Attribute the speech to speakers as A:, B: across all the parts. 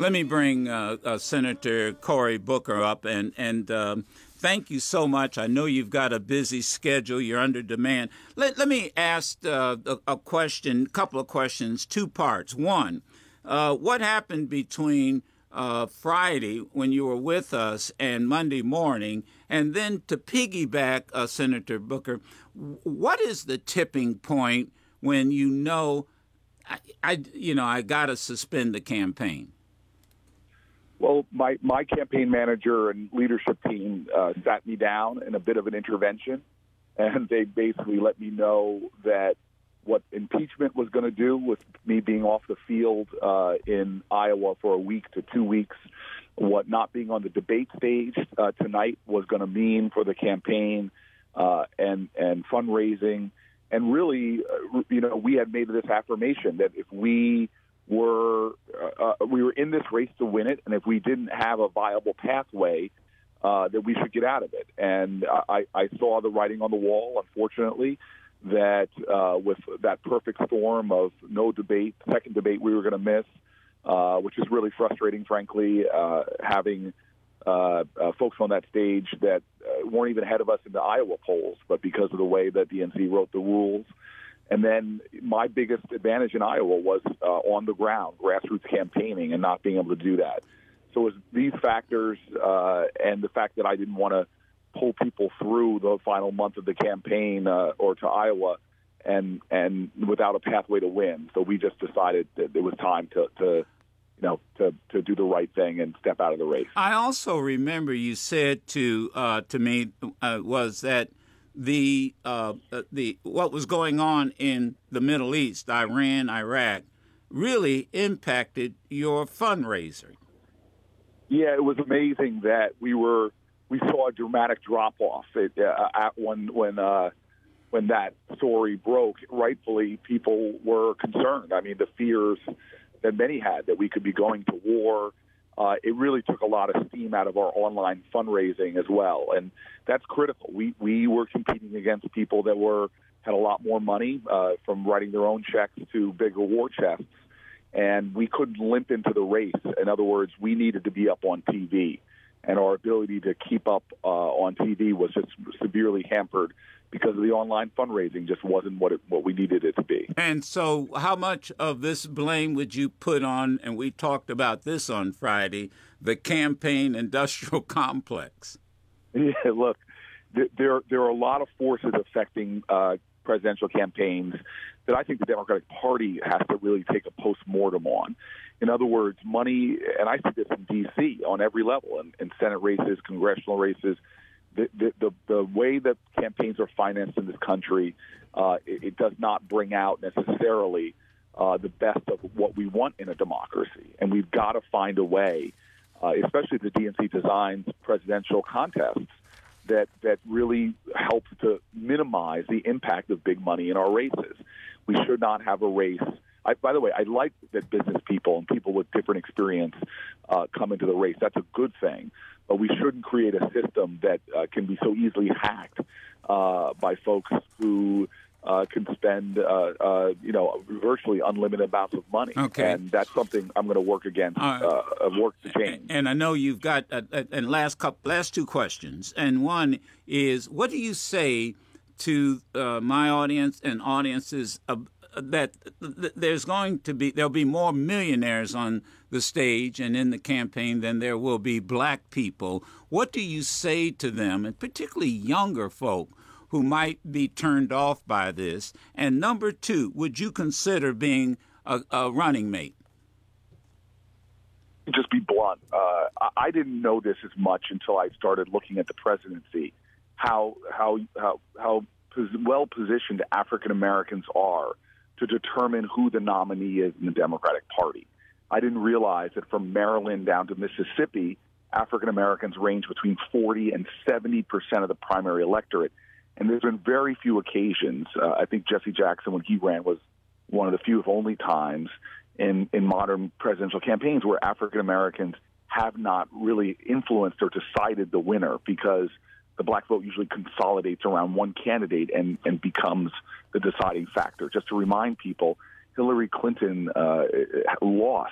A: Let me bring Senator Cory Booker up, and thank you so much. I know you've got a busy schedule. You're under demand. Let me ask a couple of questions, two parts. One, what happened between Friday when you were with us and Monday morning? And then to piggyback, Senator Booker, what is the tipping point when you know I got to suspend the campaign?
B: Well, my campaign manager and leadership team sat me down in a bit of an intervention, and they basically let me know that what impeachment was going to do with me being off the field in Iowa for a week to 2 weeks, what not being on the debate stage tonight was going to mean for the campaign and fundraising. And really, we had made this affirmation that if we were in this race to win it, and if we didn't have a viable pathway, that we should get out of it. And I saw the writing on the wall, unfortunately, that with that perfect storm of no debate, second debate we were going to miss, which is really frustrating, frankly, having folks on that stage that weren't even ahead of us in the Iowa polls, but because of the way that the DNC wrote the rules. And then my biggest advantage in Iowa was on the ground, grassroots campaigning, and not being able to do that. So it was these factors and the fact that I didn't want to pull people through the final month of the campaign or to Iowa and without a pathway to win. So we just decided that it was time to do the right thing and step out of the race.
A: I also remember you said to me was that the what was going on in the Middle East, Iran, Iraq, really impacted your fundraising.
B: Yeah, it was amazing that we saw a dramatic drop off when that story broke. Rightfully, people were concerned. I mean, the fears that many had that we could be going to war. It really took a lot of steam out of our online fundraising as well, and that's critical. We were competing against people that had a lot more money from writing their own checks to bigger war chests, and we couldn't limp into the race. In other words, we needed to be up on TV, and our ability to keep up on TV was just severely hampered because of the online fundraising just wasn't what we needed it to be.
A: And so how much of this blame would you put on, and we talked about this on Friday, the campaign industrial complex?
B: Yeah, look, there are a lot of forces affecting presidential campaigns that I think the Democratic Party has to really take a postmortem on. In other words, money, and I see this in D.C. on every level, in Senate races, congressional races, the way that campaigns are financed in this country, it does not bring out necessarily the best of what we want in a democracy. And we've got to find a way, especially the DNC designs presidential contests, that really helps to minimize the impact of big money in our races. We should not have a race. By the way, I like that business people and people with different experience come into the race. That's a good thing. But we shouldn't create a system that can be so easily hacked by folks who can spend, virtually unlimited amounts of money.
A: Okay.
B: And that's something I'm going to work against, work to change.
A: And I know you've got last two questions. And one is, what do you say to my audience and audiences that there'll be more millionaires on the stage and in the campaign than there will be black people? What do you say to them, and particularly younger folk who might be turned off by this? And number two, would you consider being a running mate?
B: Just be blunt. I didn't know this as much until I started looking at the presidency, how well positioned African Americans are to determine who the nominee is in the Democratic Party. I didn't realize that from Maryland down to Mississippi, African Americans range between 40 and 70% of the primary electorate. And there's been very few occasions. I think Jesse Jackson, when he ran, was one of the few, if only, times in modern presidential campaigns where African Americans have not really influenced or decided the winner, because the black vote usually consolidates around one candidate and becomes the deciding factor. Just to remind people, Hillary Clinton lost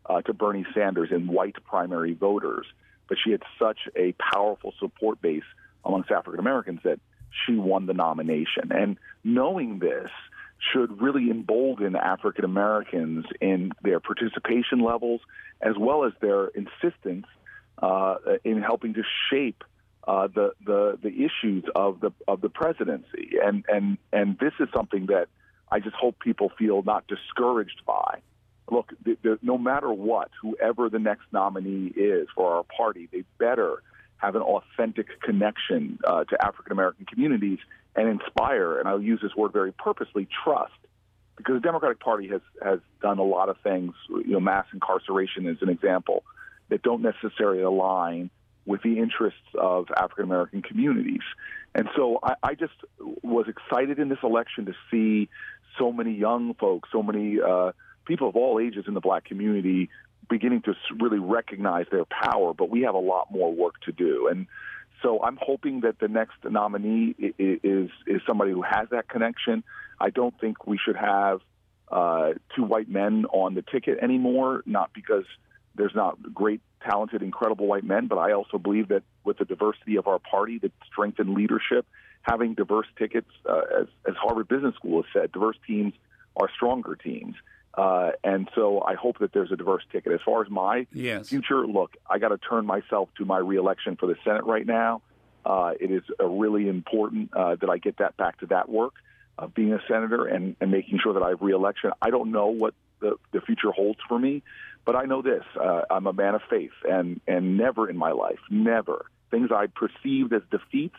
B: to Bernie Sanders in white primary voters, but she had such a powerful support base amongst African Americans that she won the nomination. And knowing this should really embolden African Americans in their participation levels, as well as their insistence in helping to shape the issues of the presidency. And this is something that I just hope people feel not discouraged by. Look, no matter what, whoever the next nominee is for our party, they better have an authentic connection to African American communities and inspire, and I'll use this word very purposely, trust. Because the Democratic Party has done a lot of things, mass incarceration is an example, that don't necessarily align with the interests of African American communities. And so I just was excited in this election to see so many young folks, so many people of all ages in the black community beginning to really recognize their power, but we have a lot more work to do. And so I'm hoping that the next nominee is somebody who has that connection. I don't think we should have two white men on the ticket anymore, not because there's not great, talented, incredible white men, but I also believe that with the diversity of our party, the strength in leadership, having diverse tickets, as Harvard Business School has said, diverse teams are stronger teams. And so I hope that there's a diverse ticket. As far as my future, look, I got to turn myself to my reelection for the Senate right now. It is really important that I get that back to that work of being a senator and making sure that I have reelection. I don't know what the future holds for me, but I know this. I'm a man of faith, and never in my life, never, things I perceived as defeats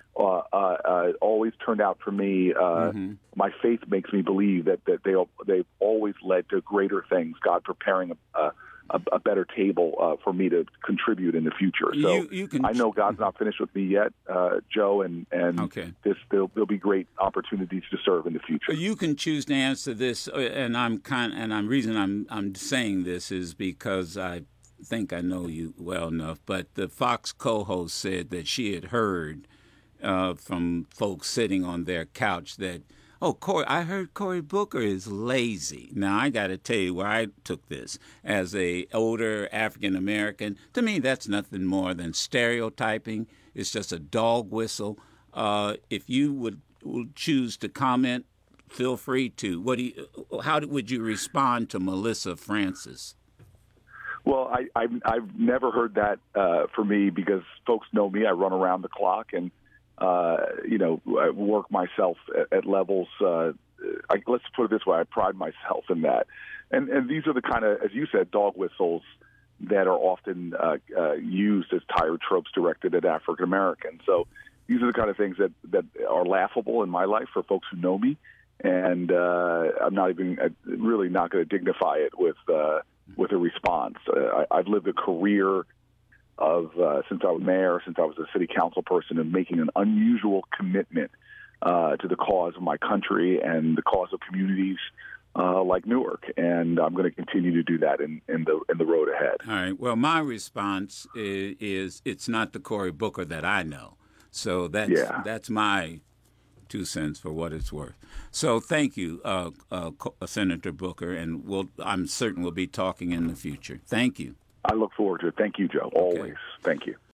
B: always turned out for me. My faith makes me believe that they've always led to greater things, God preparing a better table for me to contribute in the future. So I know God's not finished with me yet, Joe, and there'll be great opportunities to serve in the future.
A: You can choose to answer this, and reason I'm saying this is because I think I know you well enough. But the Fox co-host said that she had heard from folks sitting on their couch that, I heard Cory Booker is lazy. Now, I got to tell you where I took this. As a older African American, to me, that's nothing more than stereotyping. It's just a dog whistle. If you would choose to comment, feel free to. How would you respond to Melissa Francis?
B: Well, I've never heard that for me because folks know me. I run around the clock and I work myself at levels. Let's put it this way: I pride myself in that. And these are the kind of, as you said, dog whistles that are often used as tired tropes directed at African Americans. So these are the kind of things that are laughable in my life for folks who know me, and I'm not even really not going to dignify it with a response. I've lived a career of since I was mayor, since I was a city council person, and making an unusual commitment to the cause of my country and the cause of communities like Newark, and I'm going to continue to do that in the road ahead.
A: All right. Well, my response is it's not the Cory Booker that I know, so that's my 2 cents for what it's worth. So thank you, Senator Booker, and I'm certain we'll be talking in the future. Thank you.
B: I look forward to it. Thank you, Joe. Always. Thank you.